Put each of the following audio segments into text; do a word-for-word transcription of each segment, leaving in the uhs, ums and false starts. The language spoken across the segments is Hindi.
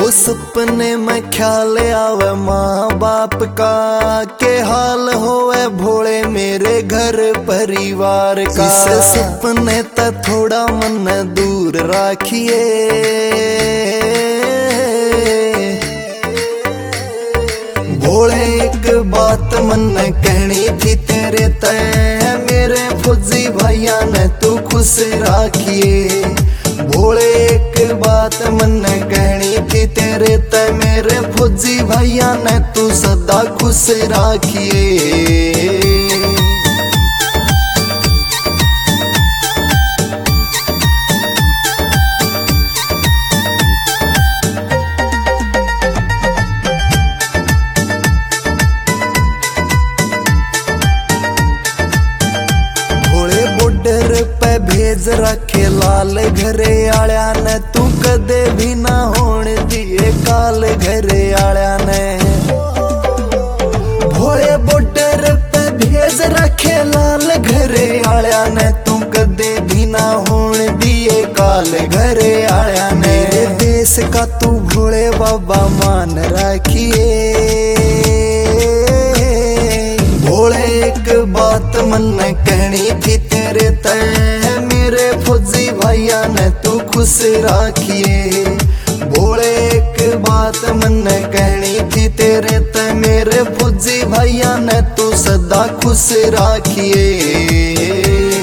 ओ सपने में ख्याल आवे माँ बाप का, के हाल होवे भोले मेरे घर परिवार का। इस सपने त थोड़ा मन दूर राखिए, भोले एक बात मन कहनी थी तेरे तय, मेरे फौजी भैया ने तू खुश राखिए। भोले एक बात मन कहनी थी तेरे तय, मेरे फौजी भैया ने तू सदा खुश राखिए। पे भेज रखे लाल घरे आया ने, तू कदे भी ना होन दिए काल घरे आया ने। भोले बॉर्डर पे भेज रखे लाल घरे आया ने, तू कदे भी ना होन दिए काल घरे आया ने। मेरे देश का तू भोले बाबा मान रखिए, भोले एक बात मन कहनी थी तेरे तय, मेरे फौजी भैया ने तू खुश राखिए। भोले एक बात मन कहनी थी तेरे तय, मेरे फौजी भैया ने तू सदा खुश राखिए।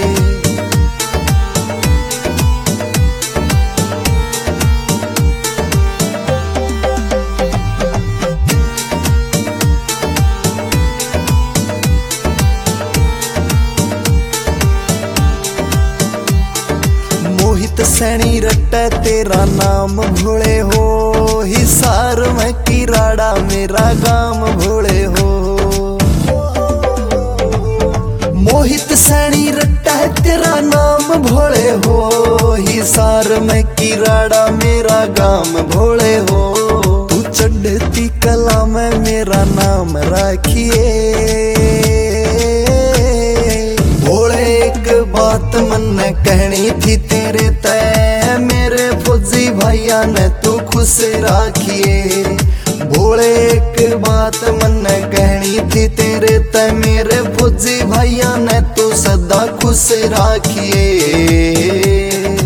मोहित सैनी रट्टा तेरा नाम भोले हो, हिसार में किराड़ा मेरा गाम भोले हो। मोहित सैनी रट्टा तेरा नाम भोले हो, हिसार में किराड़ा मेरा गाम भोले हो। तू चढ़ती कला में मेरा नाम राखिए, भोले एक बात मन कहनी थी तेरे तय, मेरे फौजी भैया ने तू खुश राखिए। भोले एक बात मन कहनी थी तेरे तय, मेरे फौजी भैया ने तू सदा खुश राखिए।